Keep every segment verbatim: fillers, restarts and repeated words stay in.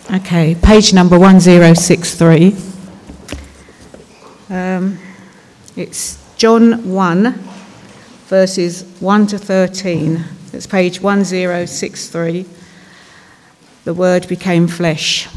Okay, page number one zero six three. Um, it's John one, verses one to thirteen. It's page one zero six three. The Word became flesh.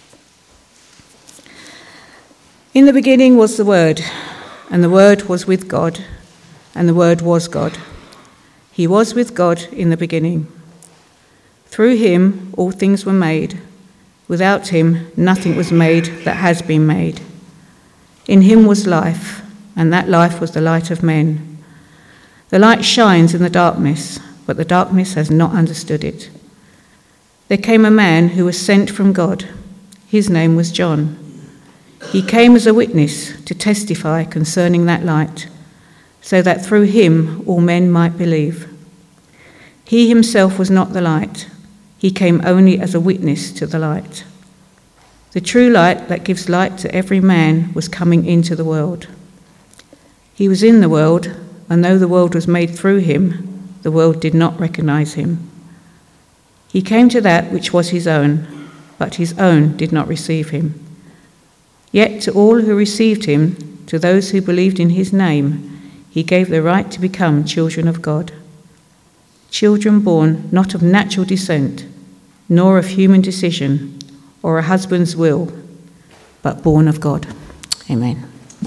In the beginning was the Word, and the Word was with God, and the Word was God. He was with God in the beginning. Through him all things were made. Without him nothing was made that has been made. In him was life, and that life was the light of men. The light shines in the darkness, but the darkness has not understood it. There came a man who was sent from God. His name was John. He came as a witness to testify concerning that light, so that through him all men might believe. He himself was not the light. He came only as a witness to the light. The true light that gives light to every man was coming into the world. He was in the world, and though the world was made through him, the world did not recognize him. He came to that which was his own, but his own did not receive him. Yet to all who received him, to those who believed in his name, he gave the right to become children of God. Children born not of natural descent, nor of human decision, or a husband's will, but born of God. Amen.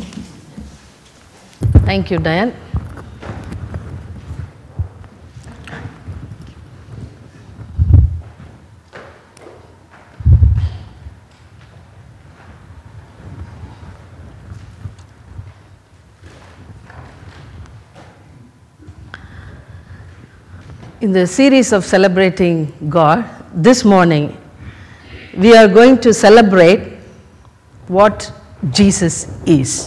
Thank you, Diane. In the series of celebrating God, this morning we are going to celebrate what Jesus is.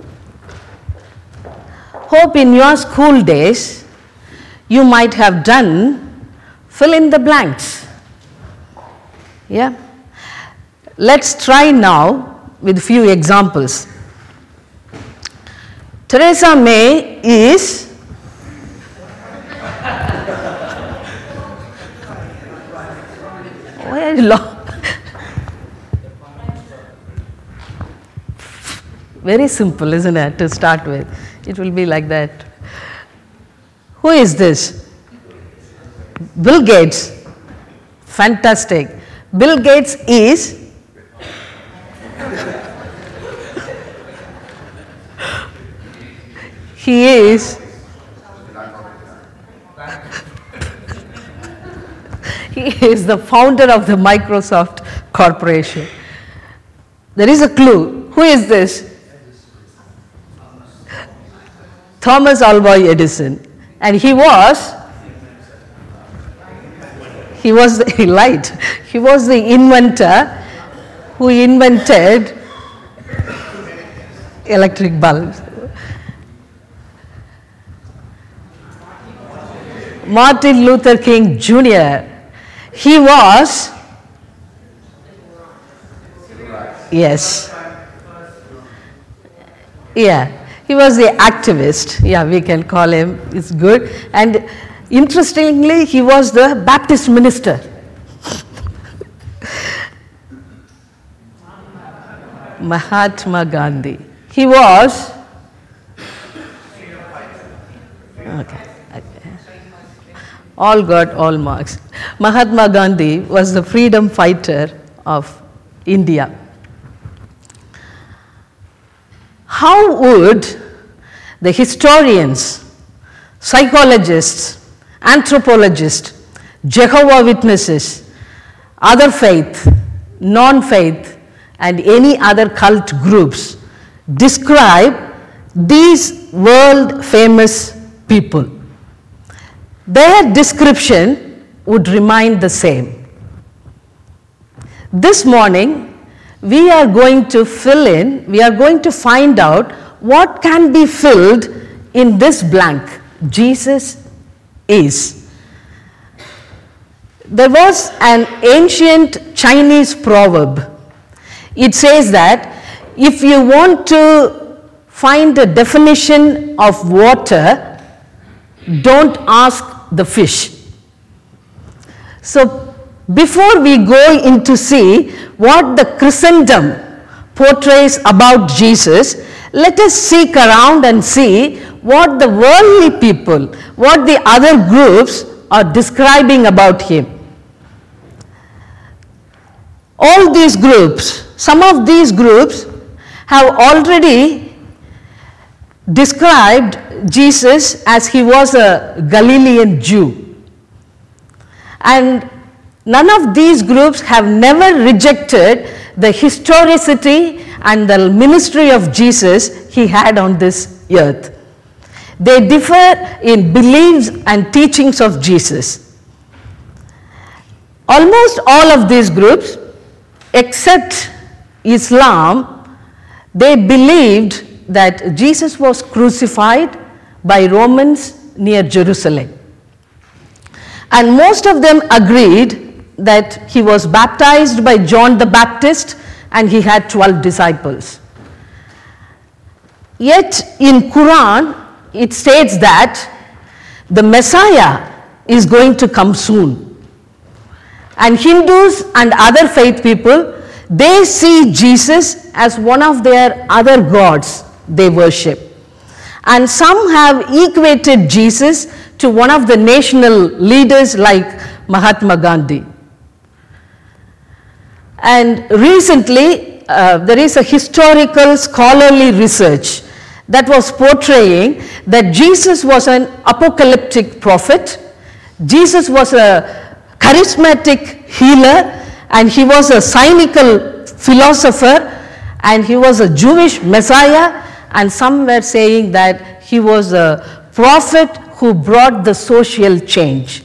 Hope in your school days you might have done fill in the blanks. Yeah? Let's try now with a few examples. Theresa May is very long. Very simple, isn't it, to start with? It will be like that. Who is this? Bill Gates. Fantastic. Bill Gates is he is he is the founder of the Microsoft Corporation. There is a clue. Who is this? Thomas Alva Edison. And he was he was the, he lied. He was the inventor who invented electric bulbs. Martin Luther King Junior He was, yes, yeah, he was the activist, yeah, we can call him, it's good. And interestingly, he was the Baptist minister. Mahatma Gandhi, he was, okay. All got all marks. Mahatma Gandhi was the freedom fighter of India. How would the historians, psychologists, anthropologists, Jehovah's Witnesses, other faith, non-faith, and any other cult groups describe these world-famous people? Their description would remain the same. This morning, we are going to fill in, we are going to find out what can be filled in this blank. Jesus is. There was an ancient Chinese proverb. It says that if you want to find a definition of water, don't ask the fish. So before we go in to see what the Christendom portrays about Jesus, let us seek around and see what the worldly people, what the other groups are describing about him. All these groups, some of these groups have already described Jesus as he was a Galilean Jew. And none of these groups have never rejected the historicity and the ministry of Jesus he had on this earth. They differ in beliefs and teachings of Jesus. Almost all of these groups, except Islam, they believed that Jesus was crucified by Romans near Jerusalem. And most of them agreed that he was baptized by John the Baptist and he had twelve disciples. Yet in Quran, it states that the Messiah is going to come soon. And Hindus and other faith people, they see Jesus as one of their other gods they worship. And some have equated Jesus to one of the national leaders like Mahatma Gandhi. And recently, uh, there is a historical scholarly research that was portraying that Jesus was an apocalyptic prophet, Jesus was a charismatic healer, and he was a cynical philosopher, and he was a Jewish Messiah, and some were saying that he was a prophet who brought the social change.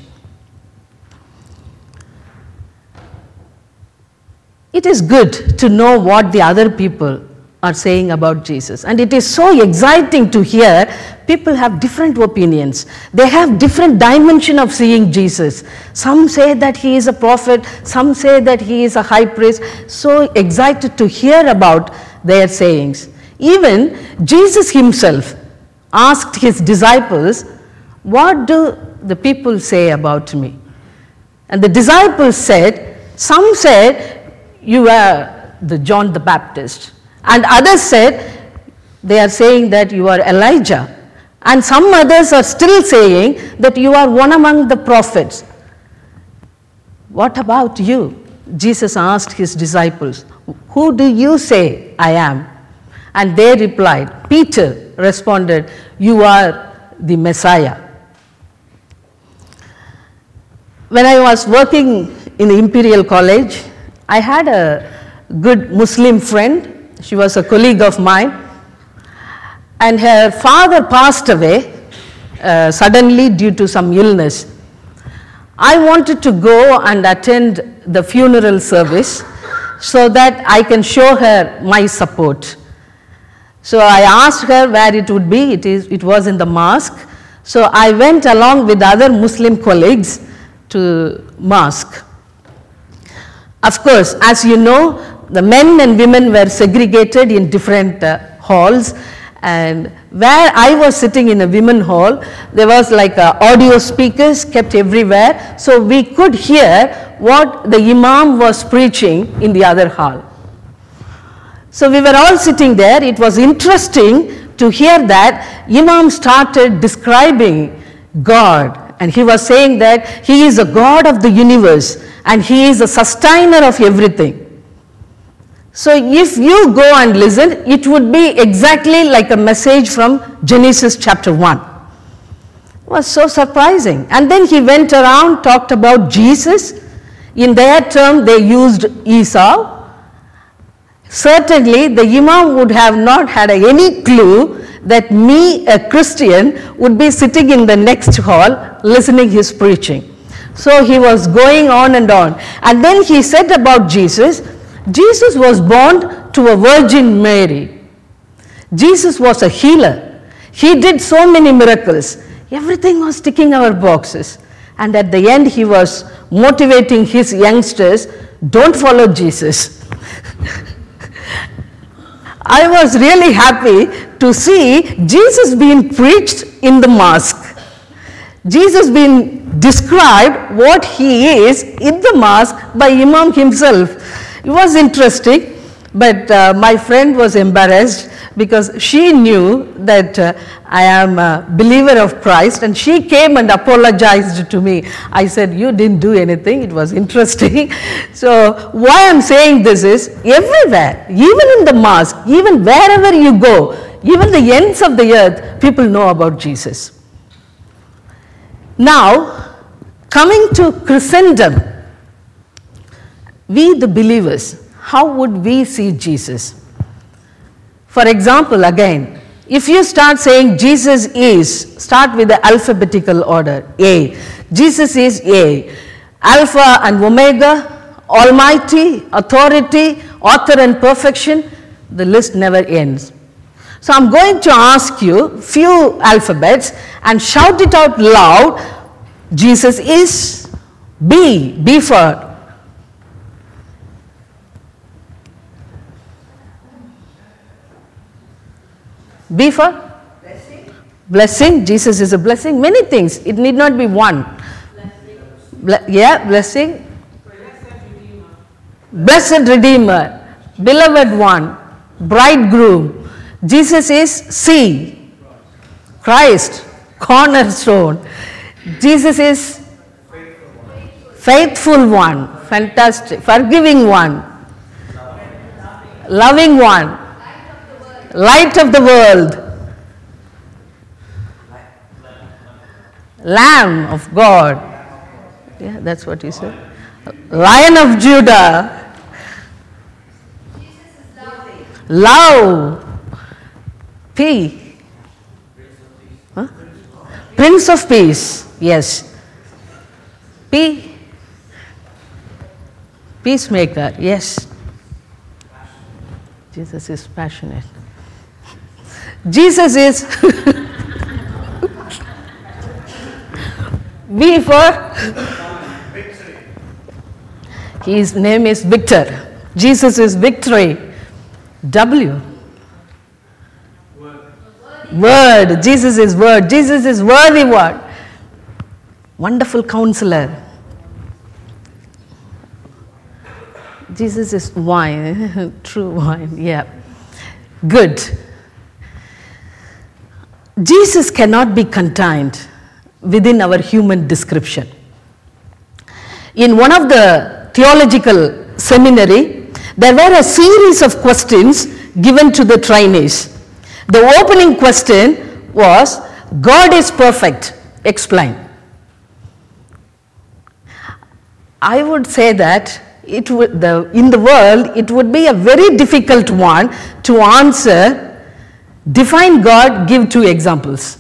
It is good to know what the other people are saying about Jesus, and it is so exciting to hear people have different opinions. They have different dimension of seeing Jesus. Some say that he is a prophet, some say that he is a high priest. So excited to hear about their sayings. Even Jesus himself asked his disciples, "What do the people say about me?" And the disciples said, some said, "You are the John the Baptist." And others said, they are saying that you are Elijah. And some others are still saying that you are one among the prophets. What about you? Jesus asked his disciples, "Who do you say I am?" And they replied, Peter responded, "You are the Messiah." When I was working in the Imperial College, I had a good Muslim friend. She was a colleague of mine, and her father passed away uh, suddenly due to some illness. I wanted to go and attend the funeral service so that I can show her my support. So I asked her where it would be. It is, it was in the mosque. So I went along with other Muslim colleagues to mosque. Of course, as you know, the men and women were segregated in different uh, halls, and where I was sitting in a women hall, there was like uh, audio speakers kept everywhere, so we could hear what the imam was preaching in the other hall. So we were all sitting there. It was interesting to hear that imam started describing God, and he was saying that he is a God of the universe and he is a sustainer of everything. So if you go and listen, it would be exactly like a message from Genesis chapter one. It was so surprising. And then he went around, talked about Jesus. In their term, they used Esau. Certainly, the imam would have not had any clue that me, a Christian, would be sitting in the next hall listening his preaching. So he was going on and on. And then he said about Jesus, Jesus was born to a Virgin Mary. Jesus was a healer. He did so many miracles. Everything was ticking our boxes. And at the end, he was motivating his youngsters, don't follow Jesus. I was really happy to see Jesus being preached in the mosque. Jesus being described what he is in the mosque by Imam himself. It was interesting, but uh, my friend was embarrassed because she knew that uh, I am a believer of Christ, and she came and apologized to me. I said, you didn't do anything, it was interesting. So why I'm saying this is, everywhere, even in the mosque, even wherever you go, even the ends of the earth, people know about Jesus. Now, coming to Christendom, we the believers, how would we see Jesus? For example, again, if you start saying Jesus is, start with the alphabetical order, A. Jesus is A. Alpha and Omega, Almighty, Authority, Author and Perfection, the list never ends. So I'm going to ask you few alphabets and shout it out loud. Jesus is B. B for B for? Blessing. Blessing. Jesus is a blessing. Many things. It need not be one. Blessing. Ble- yeah, blessing. Blessed Redeemer. Blessed Redeemer. Beloved one. Bridegroom. Jesus is C. Christ. Cornerstone. Jesus is faithful one. Fantastic. Forgiving one. Loving one. Light of the world, Lamb of God. Yeah, that's what he said. Lion of Judah. Love. P. Huh? Prince of Peace. Yes. P. Peacemaker. Yes. Jesus is passionate. Jesus is V for his name is Victor. Jesus is victory. W. Word. Word. Jesus is word. Jesus is worthy word. Wonderful counselor. Jesus is wine. True wine. Yeah. Good. Jesus cannot be contained within our human description. In one of the theological seminary, there were a series of questions given to the trainees. The opening question was, God is perfect, explain. I would say that it would, the, in the world, it would be a very difficult one to answer. Define God, give two examples.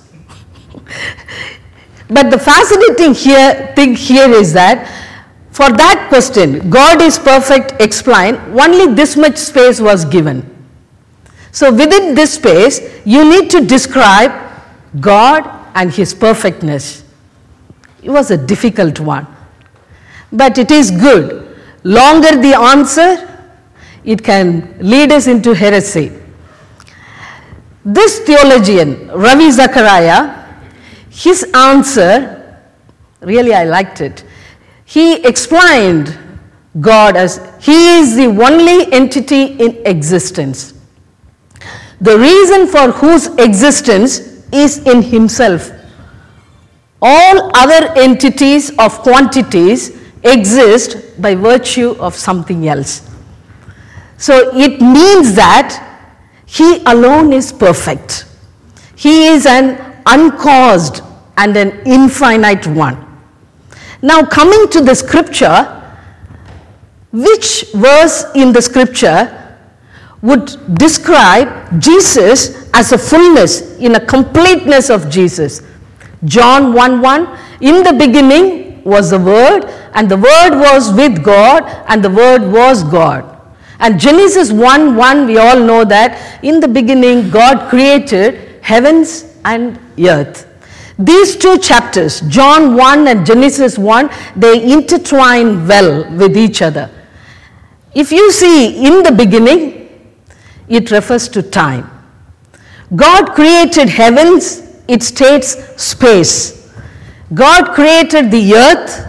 But the fascinating here, thing here is that for that question, God is perfect, explain, only this much space was given. So within this space, you need to describe God and his perfectness. It was a difficult one. But it is good. Longer the answer, it can lead us into heresy. This theologian, Ravi Zachariah, his answer, really I liked it. He explained God as he is the only entity in existence. The reason for whose existence is in himself. All other entities of quantities exist by virtue of something else. So it means that he alone is perfect. He is an uncaused and an infinite one. Now coming to the scripture, which verse in the scripture would describe Jesus as a fullness, in a completeness of Jesus? John one one, in the beginning was the Word, and the Word was with God, and the Word was God. And Genesis one one, we all know that in the beginning God created heavens and earth. These two chapters, John one and Genesis one, they intertwine well with each other. If you see in the beginning, it refers to time. God created heavens, it states space. God created the earth.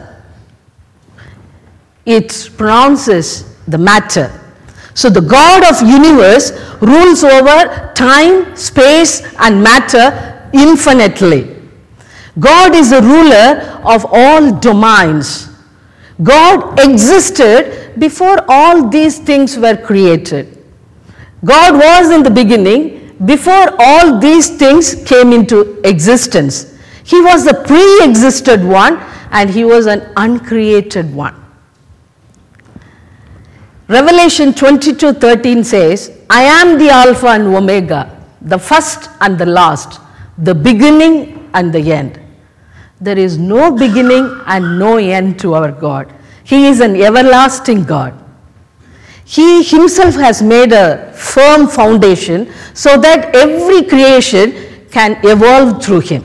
It pronounces the matter. So the God of universe rules over time, space, and matter infinitely. God is the ruler of all domains. God existed before all these things were created. God was in the beginning before all these things came into existence. He was the pre-existed one and he was an uncreated one. Revelation twenty-two thirteen says, I am the Alpha and Omega, the first and the last, the beginning and the end. There is no beginning and no end to our God. He is an everlasting God. He himself has made a firm foundation so that every creation can evolve through him.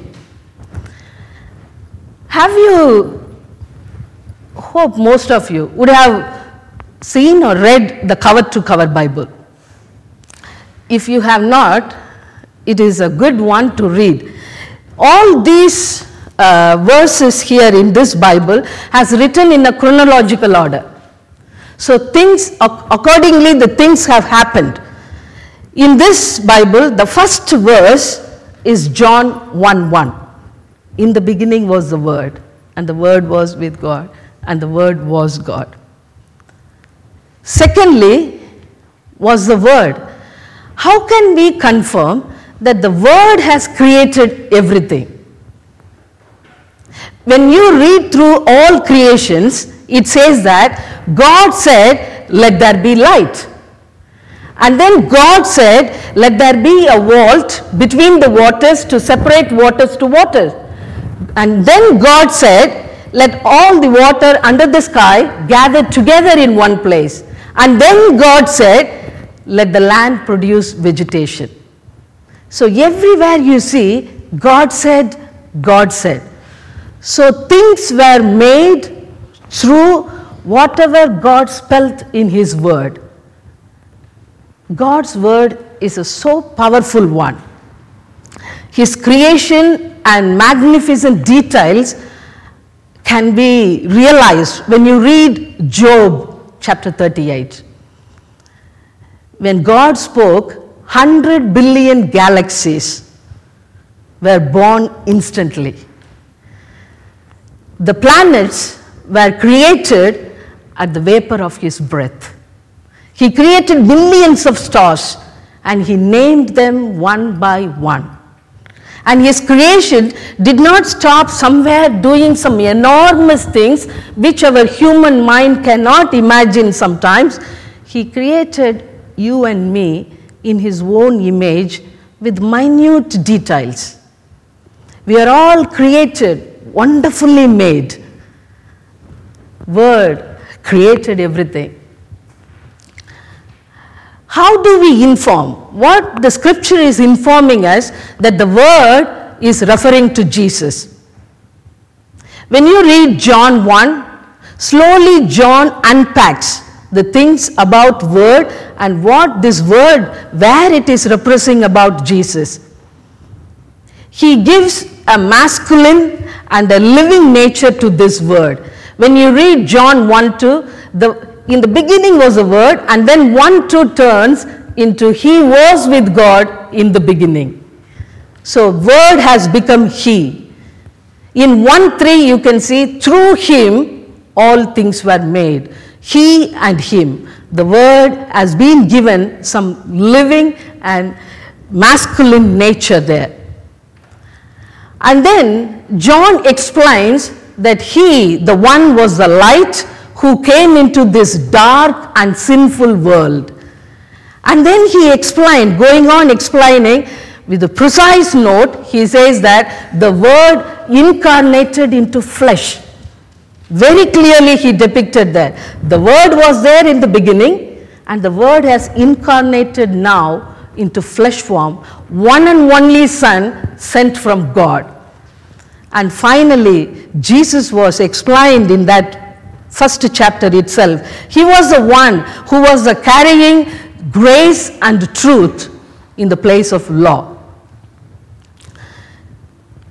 Have you, hope most of you would have seen or read the cover-to-cover Bible. If you have not, it is a good one to read. All these uh, verses here in this Bible has written in a chronological order. So things, accordingly the things have happened. In this Bible, the first verse is John one one. In the beginning was the Word, and the Word was with God, and the Word was God. Secondly was the Word. How can we confirm that the Word has created everything? When you read through all creations, it says that God said, let there be light. And then God said, let there be a vault between the waters to separate waters to waters. And then God said, let all the water under the sky gather together in one place. And then God said, let the land produce vegetation. So everywhere you see, God said, God said. So things were made through whatever God spelled in his word. God's word is a so powerful one. His creation and magnificent details can be realized when you read Job chapter thirty-eight. When God spoke, one hundred billion galaxies were born instantly. The planets were created at the vapor of his breath. He created millions of stars and he named them one by one. And his creation did not stop somewhere doing some enormous things which our human mind cannot imagine sometimes. He created you and me in his own image with minute details. We are all created, wonderfully made. Word created everything. How do we inform? What the scripture is informing us that the word is referring to Jesus. When you read John one, slowly John unpacks the things about word and what this word, where it is representing about Jesus. He gives a masculine and a living nature to this word. When you read John one two, the in the beginning was a word, and then one two turns into he was with God in the beginning. So word has become he. In one three you can see through him all things were made. He and him. The word has been given some living and masculine nature there. And then John explains that he, the one, was the light who came into this dark and sinful world. And then he explained, going on explaining with a precise note, he says that the word incarnated into flesh. Very clearly he depicted that. The word was there in the beginning and the word has incarnated now into flesh form, one and only Son sent from God. And finally, Jesus was explained in that first chapter itself. He was the one who was the carrying grace and truth in the place of law.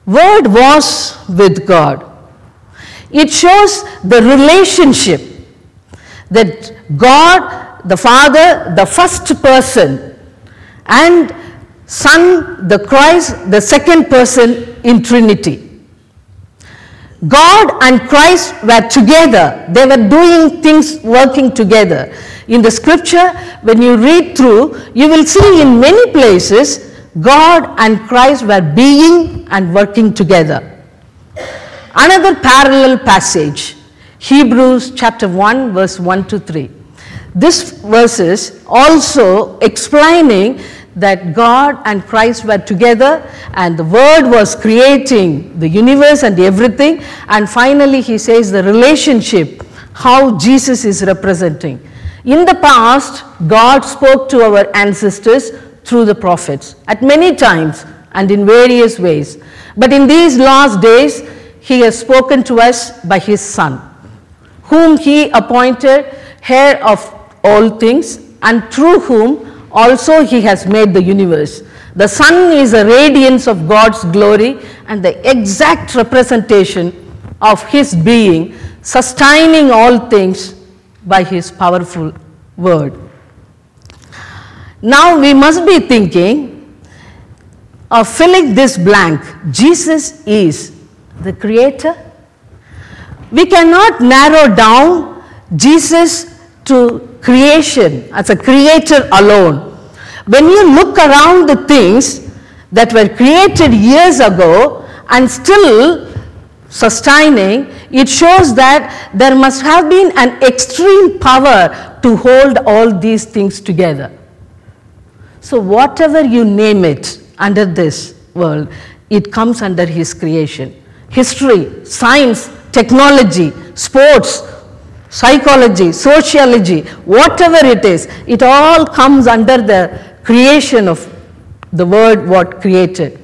Word was with God. It shows the relationship that God, the Father, the first person, and Son, the Christ, the second person in Trinity. God and Christ were together. They were doing things, working together. In the scripture, when you read through, you will see in many places God and Christ were being and working together. Another parallel passage, Hebrews chapter one, verse one to three. This verse is also explaining that God and Christ were together and the Word was creating the universe and everything, and finally he says the relationship, how Jesus is representing. In the past, God spoke to our ancestors through the prophets at many times and in various ways. But in these last days, he has spoken to us by his Son, whom he appointed heir of all things, and through whom also he has made the universe. The Son is a radiance of God's glory and the exact representation of his being, sustaining all things by his powerful word. Now we must be thinking of filling this blank. Jesus is the creator. We cannot narrow down Jesus to creation as a creator alone. When you look around the things that were created years ago and still sustaining, it shows that there must have been an extreme power to hold all these things together. So whatever you name it under this world, it comes under his creation. History, science, technology, sports, psychology, sociology, whatever it is, it all comes under the creation of the word what created.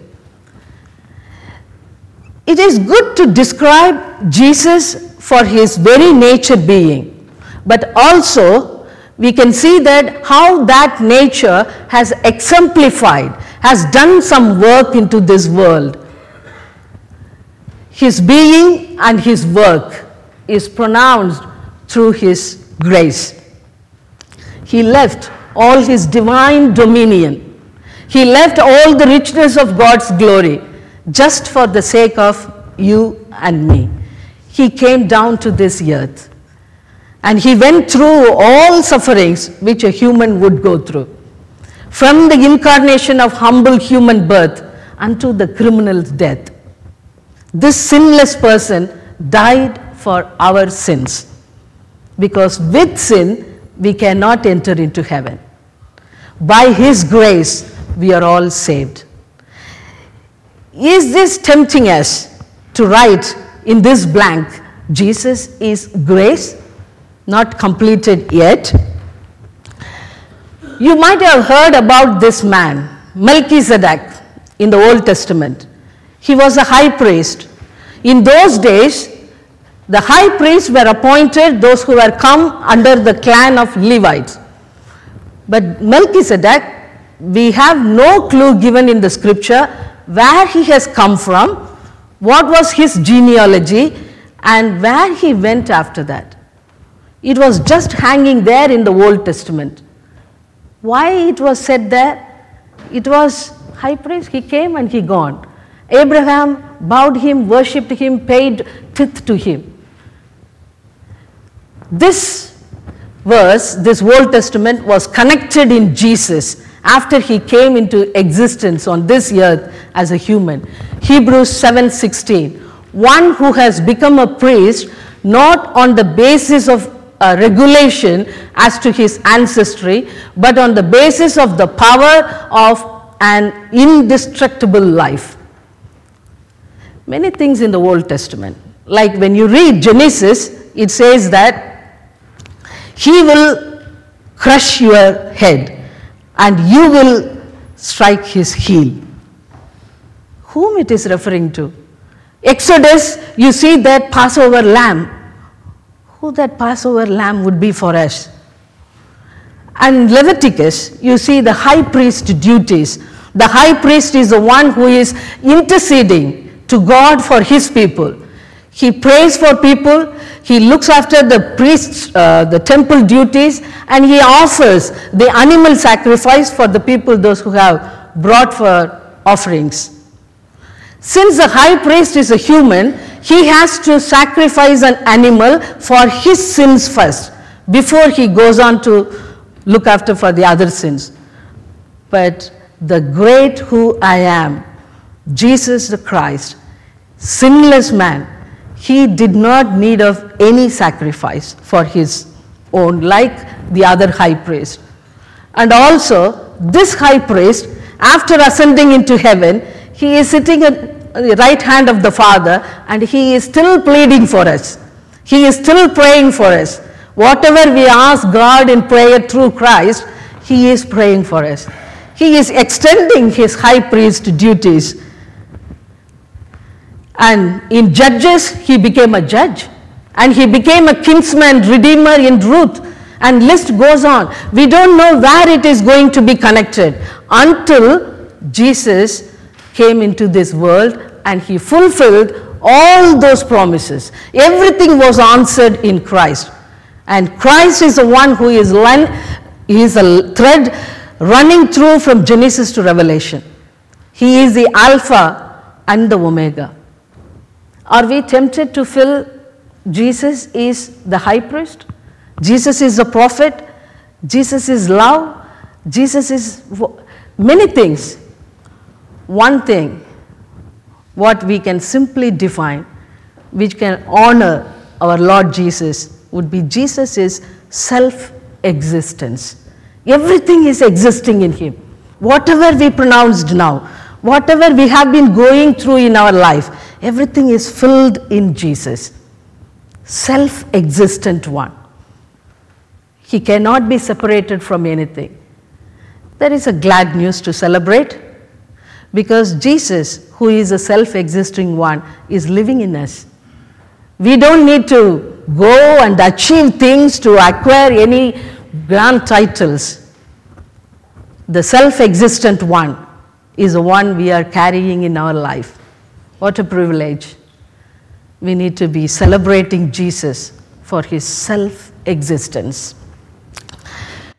It is good to describe Jesus for his very nature being, but also we can see that how that nature has exemplified, has done some work into this world. His being and his work is pronounced through his grace. He left all his divine dominion. He left all the richness of God's glory just for the sake of you and me. He came down to this earth and he went through all sufferings which a human would go through. From the incarnation of humble human birth unto the criminal's death. This sinless person died for our sins, because with sin we cannot enter into heaven. By his grace we are all saved. Is this tempting us to write in this blank, Jesus is grace, not completed yet? You might have heard about this man, Melchizedek, in the Old Testament. He was a high priest. In those days, the high priests were appointed, those who were come under the clan of Levites. But Melchizedek, we have no clue given in the scripture where he has come from, what was his genealogy, and where he went after that. It was just hanging there in the Old Testament. Why it was said there? It was high priest, he came and he gone. Abraham bowed him, worshipped him, paid tithe to him. This verse, this Old Testament, was connected in Jesus after he came into existence on this earth as a human. Hebrews seven sixteen, one who has become a priest not on the basis of a regulation as to his ancestry, but on the basis of the power of an indestructible life. Many things in the Old Testament, like when you read Genesis, it says that he will crush your head and you will strike his heel. Whom it is referring to? Exodus, you see that Passover lamb. Who that Passover lamb would be for us? And Leviticus, you see the high priest duties. The high priest is the one who is interceding to God for his people. He prays for people, he looks after the priests, uh, the temple duties, and he offers the animal sacrifice for the people, those who have brought for offerings. Since the high priest is a human, he has to sacrifice an animal for his sins first, before he goes on to look after for the other sins. But the great who I am, Jesus the Christ, sinless man, he did not need of any sacrifice for his own, like the other high priest. And also, this high priest, after ascending into heaven, he is sitting at the right hand of the Father, and he is still pleading for us. He is still praying for us. Whatever we ask God in prayer through Christ, he is praying for us. He is extending his high priest duties. And in Judges, he became a judge. And he became a kinsman redeemer in Ruth. And list goes on. We don't know where it is going to be connected until Jesus came into this world and he fulfilled all those promises. Everything was answered in Christ. And Christ is the one who is, he is a thread running through from Genesis to Revelation. He is the Alpha and the Omega. Are we tempted to feel Jesus is the high priest? Jesus is the prophet? Jesus is love? Jesus is many things. One thing, what we can simply define, which can honor our Lord Jesus, would be Jesus is self-existence. Everything is existing in him. Whatever we pronounced now, whatever we have been going through in our life, everything is filled in Jesus. Self-existent one. He cannot be separated from anything. There is a glad news to celebrate, because Jesus, who is a self-existing one, is living in us. We don't need to go and achieve things to acquire any grand titles. The self-existent one is the one we are carrying in our life. What a privilege. We need to be celebrating Jesus for his self-existence.